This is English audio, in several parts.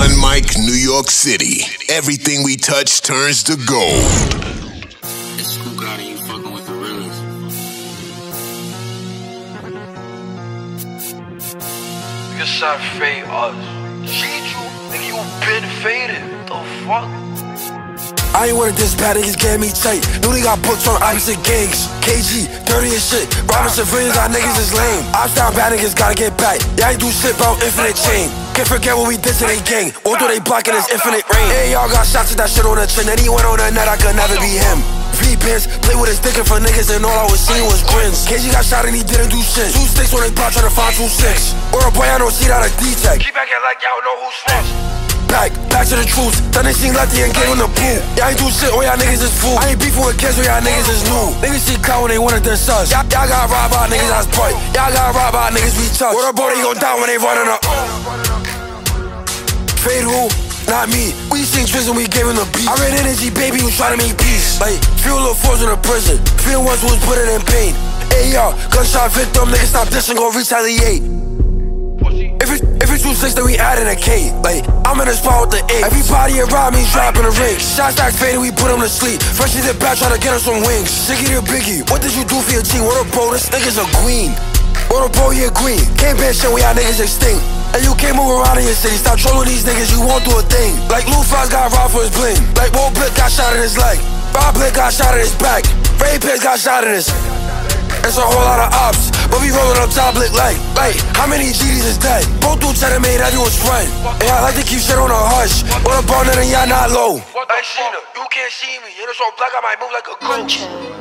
One Mic, New York City. Everything we touch turns to gold. It's School God and you fucking with the realest. Nigga shot fade us. Cheat you? Nigga, you been faded. The fuck? I ain't wanted this bad, niggas gave me tight. Newly got books on opposite gangs. KG, dirty as shit. Robbing civilians, our niggas is lame. I down bad niggas gotta get back. Yeah, I ain't do shit about infinite chain. Can't forget what we did to they gang. All through they block in this infinite rain. Hey, y'all got shots at that shit on the chin. And he went on the net, I could never be him. V-pins, play with his dick for niggas and all I was seeing was grins. KG got shot and he didn't do shit. 2 sticks when they block trying to find 2 6. Or a boy I don't see that a D-Tech. Keep acting like y'all know who snitched. Back to the truth. Then they seen Lefty and get on the pool. Y'all ain't do shit, all y'all niggas is fool. I ain't beefing with kids, all y'all niggas is new. Niggas see clout when they wanted their sons. Y'all got robbed by niggas that's bright. Y'all got robbed by niggas we touch. What a boy, they gon' die when they running up. Fade who? Not me. We seen Twiz and we gave him the beat. I read energy, baby, who's trying to make peace. Like, feel little fours in a prison. Feel ones who was putting in pain. Hey, y'all, gunshot victim, niggas stop dissing, gon' retaliate. If it's 2 6, then we adding a K. Like, I'm in the spot with the 8. Everybody around me dropping a ring. Shots back faded, we put him to sleep. Fresh to the back, trying to get us some wings. Shiggy to Biggie, what did you do for your team? What a bro, this nigga's a queen. What a bro, you a queen. Can't ban shit when y'all niggas extinct. And you can't move around in your city. Stop trolling these niggas, you won't do a thing. Like Lou Fox got robbed for his bling. Like Walt Blick got shot in his leg. Rob Blick got shot in his back. Ray Pitts got shot in his. It's a whole lot of ops, but we rolling up tablet like, how many GDs is dead? Both dudes said it made everyone's friend. And I like to keep shit on a hush. What a partner and y'all not low. Hey, Sheena, you can't see me. In the so black, I might move like a ghost.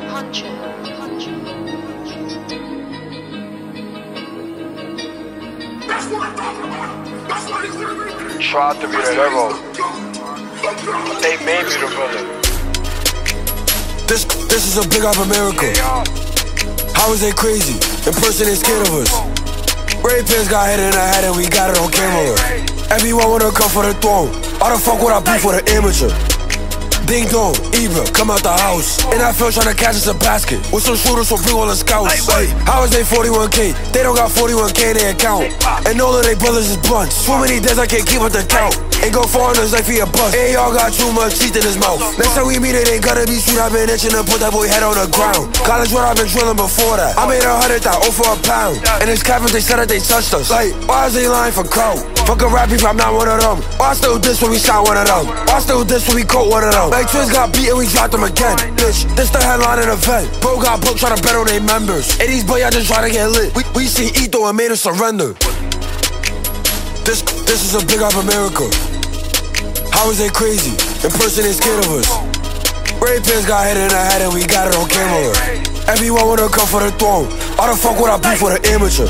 Tried to be the hero. They made me the villain. This is a big up America. How is they crazy? In person they scared of us. Ray Pins got hit in the head and we got it on camera. Everyone wanna come for the throne. Why the fuck would I be for the amateur? Ding dong, Ibra, come out the house. In that field trying to catch us a basket with some shooters from bring all the scouts. How is they 41K? They don't got 41K in their account. And all of they brothers is blunts. So many days I can't keep up the count. Ain't go foreigners like he a bust. Hey, y'all got too much teeth in his mouth. Next time we meet it ain't gonna be sweet. I've been itching to put that boy head on the ground. College what I've been drilling before that. I made 100,000 for a pound. And it's Kevin, they said that they touched us. Like, why is they lying for crowd? Fuck a rap beef, I'm not one of them. Why still diss when we shot one of them? Why still diss when we caught one of them? Like Twiz got beat and we dropped them again. Bitch, this the headline in the event. Bro got booked trying to bet on their members. And these boy, I just trying to get lit. We seen Ito and made us surrender. This is a big up America. How is they crazy? In person they scared of us. Ray Pins got hit in the head and we got it on camera. Everyone wanna come for the throne. Why the fuck would I be for the amateur?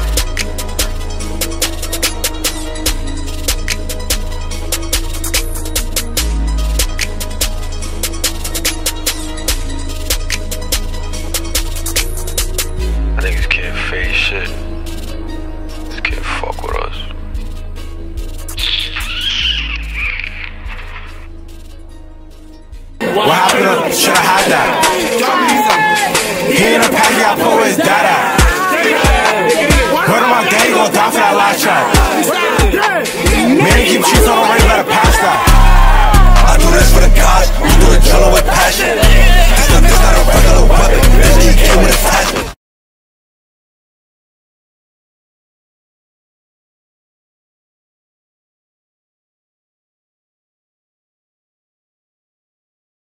Niggas can't face shit. Just can't fuck with us. What happened? Should've had that. He in a pack, I pull his dad out. Word of my gang, gon' die for that last track.